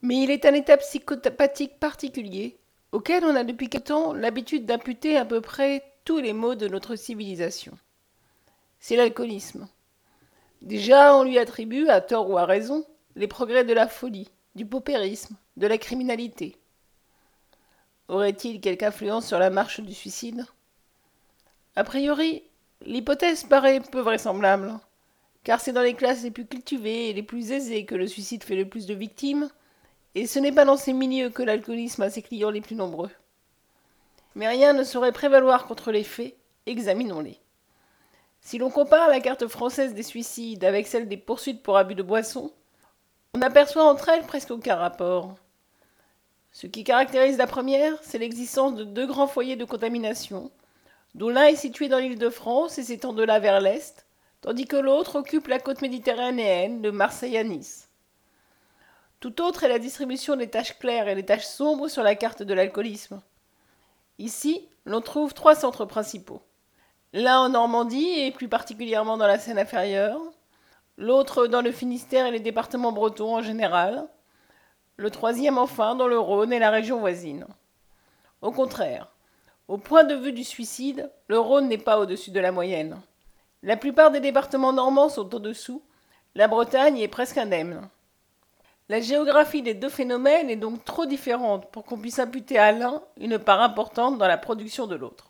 Mais il est un état psychopathique particulier, auquel on a depuis quelque temps l'habitude d'imputer à peu près tous les maux de notre civilisation. C'est l'alcoolisme. Déjà, on lui attribue, à tort ou à raison, les progrès de la folie, du paupérisme, de la criminalité. Aurait-il quelque influence sur la marche du suicide? A priori, l'hypothèse paraît peu vraisemblable, car c'est dans les classes les plus cultivées et les plus aisées que le suicide fait le plus de victimes, et ce n'est pas dans ces milieux que l'alcoolisme a ses clients les plus nombreux. Mais rien ne saurait prévaloir contre les faits, examinons-les. Si l'on compare la carte française des suicides avec celle des poursuites pour abus de boisson, on aperçoit entre elles presque aucun rapport. Ce qui caractérise la première, c'est l'existence de deux grands foyers de contamination, dont l'un est situé dans l'Île-de-France et s'étend de là vers l'Est, tandis que l'autre occupe la côte méditerranéenne, de Marseille à Nice. Tout autre est la distribution des taches claires et des taches sombres sur la carte de l'alcoolisme. Ici, l'on trouve trois centres principaux. L'un en Normandie et plus particulièrement dans la Seine inférieure, l'autre dans le Finistère et les départements bretons en général, le troisième enfin dans le Rhône et la région voisine. Au contraire, au point de vue du suicide, le Rhône n'est pas au-dessus de la moyenne. La plupart des départements normands sont au-dessous, la Bretagne est presque indemne. La géographie des deux phénomènes est donc trop différente pour qu'on puisse imputer à l'un une part importante dans la production de l'autre.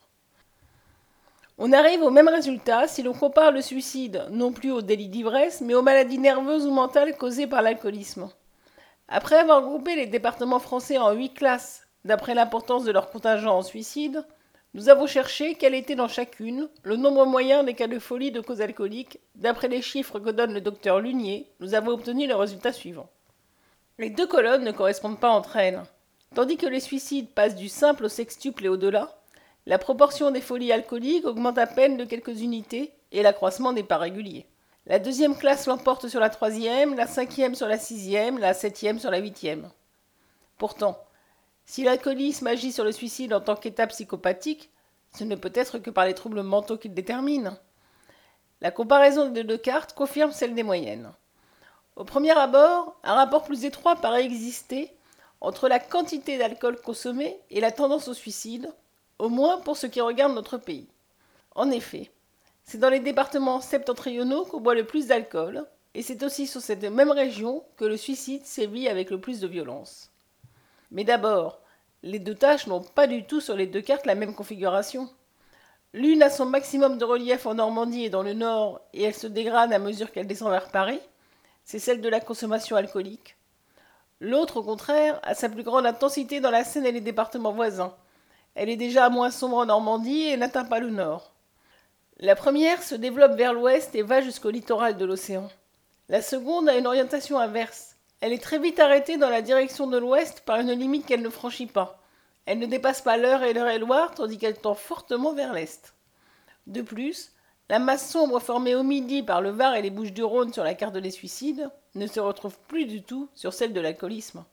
On arrive au même résultat si l'on compare le suicide non plus au délit d'ivresse, mais aux maladies nerveuses ou mentales causées par l'alcoolisme. Après avoir groupé les départements français en 8 classes, d'après l'importance de leur contingent en suicide, nous avons cherché quel était dans chacune le nombre moyen des cas de folie de cause alcoolique. D'après les chiffres que donne le docteur Lunier, nous avons obtenu le résultat suivant. Les deux colonnes ne correspondent pas entre elles. Tandis que les suicides passent du simple au sextuple et au-delà, la proportion des folies alcooliques augmente à peine de quelques unités et l'accroissement n'est pas régulier. La deuxième classe l'emporte sur la troisième, la cinquième sur la sixième, la septième sur la huitième. Pourtant, si l'alcoolisme agit sur le suicide en tant qu'état psychopathique, ce ne peut être que par les troubles mentaux qu'il détermine. La comparaison des deux cartes confirme celle des moyennes. Au premier abord, un rapport plus étroit paraît exister entre la quantité d'alcool consommée et la tendance au suicide, au moins pour ce qui regarde notre pays. En effet, c'est dans les départements septentrionaux qu'on boit le plus d'alcool, et c'est aussi sur cette même région que le suicide sévit avec le plus de violence. Mais d'abord, les deux tâches n'ont pas du tout sur les deux cartes la même configuration. L'une a son maximum de relief en Normandie et dans le Nord, et elle se dégrade à mesure qu'elle descend vers Paris. C'est celle de la consommation alcoolique. L'autre, au contraire, a sa plus grande intensité dans la Seine et les départements voisins. Elle est déjà moins sombre en Normandie et n'atteint pas le nord. La première se développe vers l'ouest et va jusqu'au littoral de l'océan. La seconde a une orientation inverse. Elle est très vite arrêtée dans la direction de l'ouest par une limite qu'elle ne franchit pas. Elle ne dépasse pas l'Eure et l'Eure-et-Loire tandis qu'elle tend fortement vers l'est. De plus, la masse sombre formée au midi par le Var et les Bouches-du-Rhône sur la carte des suicides ne se retrouve plus du tout sur celle de l'alcoolisme.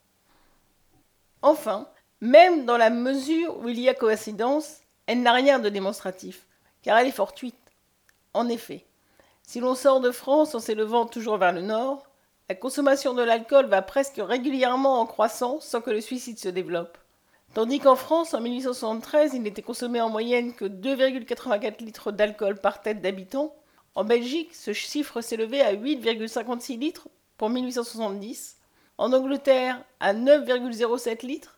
Enfin, même dans la mesure où il y a coïncidence, elle n'a rien de démonstratif, car elle est fortuite. En effet, si l'on sort de France en s'élevant toujours vers le nord, la consommation de l'alcool va presque régulièrement en croissant sans que le suicide se développe. Tandis qu'en France, en 1873, il n'était consommé en moyenne que 2,84 litres d'alcool par tête d'habitant, en Belgique, ce chiffre s'élevait à 8,56 litres pour 1870, en Angleterre à 9,07 litres,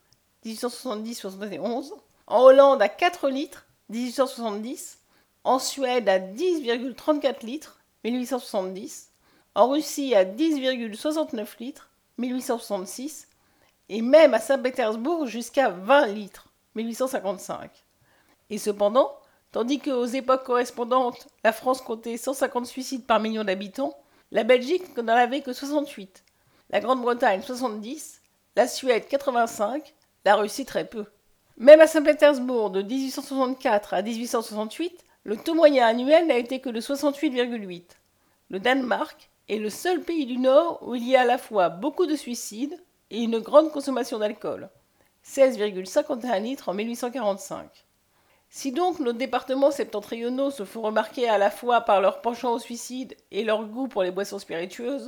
1870-71, en Hollande à 4 litres, 1870, en Suède à 10,34 litres, 1870, en Russie à 10,69 litres, 1866, et même à Saint-Pétersbourg jusqu'à 20 litres, 1855. Et cependant, tandis qu'aux époques correspondantes, la France comptait 150 suicides par million d'habitants, la Belgique n'en avait que 68, la Grande-Bretagne 70, la Suède 85, la Russie très peu. Même à Saint-Pétersbourg, de 1864 à 1868, le taux moyen annuel n'a été que de 68,8. Le Danemark est le seul pays du Nord où il y a à la fois beaucoup de suicides et une grande consommation d'alcool, 16,51 litres en 1845. Si donc nos départements septentrionaux se font remarquer à la fois par leur penchant au suicide et leur goût pour les boissons spiritueuses,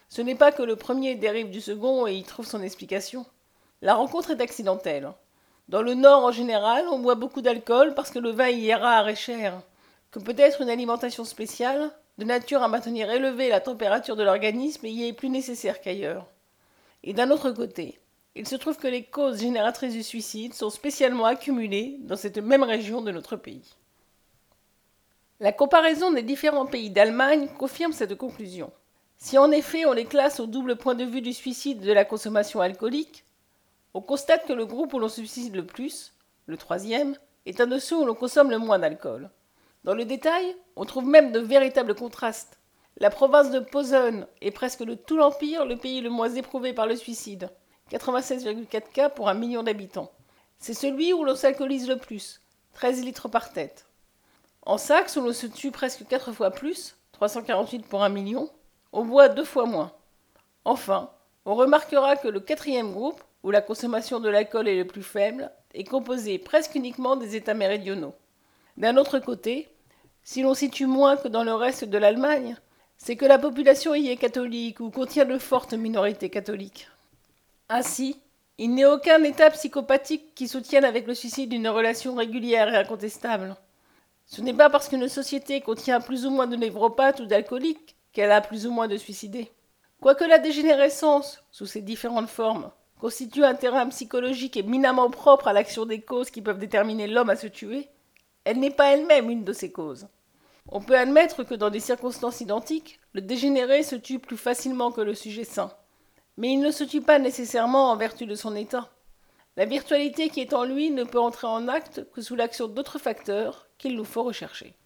Ce n'est pas que le premier dérive du second et y trouve son explication. La rencontre est accidentelle. Dans le Nord, en général, on boit beaucoup d'alcool parce que le vin y est rare et cher, que peut-être une alimentation spéciale, de nature à maintenir élevée la température de l'organisme, y est plus nécessaire qu'ailleurs. Et d'un autre côté, il se trouve que les causes génératrices du suicide sont spécialement accumulées dans cette même région de notre pays. La comparaison des différents pays d'Allemagne confirme cette conclusion. Si en effet on les classe au double point de vue du suicide et de la consommation alcoolique, on constate que le groupe où l'on se suicide le plus, le troisième, est un de ceux où l'on consomme le moins d'alcool. Dans le détail, on trouve même de véritables contrastes. La province de Posen est presque de tout l'Empire le pays le moins éprouvé par le suicide, 96,4 cas pour 1 million d'habitants. C'est celui où l'on s'alcoolise le plus, 13 litres par tête. En Saxe, où l'on se tue presque 4 fois plus, 348 pour 1 million, on boit 2 fois moins. Enfin, on remarquera que le quatrième groupe, où la consommation de l'alcool est le plus faible, est composé presque uniquement des États méridionaux. D'un autre côté, si l'on situe moins que dans le reste de l'Allemagne, c'est que la population y est catholique ou contient de fortes minorités catholiques. Ainsi, il n'est aucun état psychopathique qui soutienne avec le suicide une relation régulière et incontestable. Ce n'est pas parce qu'une société contient plus ou moins de névropathes ou d'alcooliques qu'elle a plus ou moins de suicidés. Quoique la dégénérescence, sous ses différentes formes, constitue un terrain psychologique éminemment propre à l'action des causes qui peuvent déterminer l'homme à se tuer, elle n'est pas elle-même une de ces causes. On peut admettre que dans des circonstances identiques, le dégénéré se tue plus facilement que le sujet sain. Mais il ne se tue pas nécessairement en vertu de son état. La virtualité qui est en lui ne peut entrer en acte que sous l'action d'autres facteurs qu'il nous faut rechercher.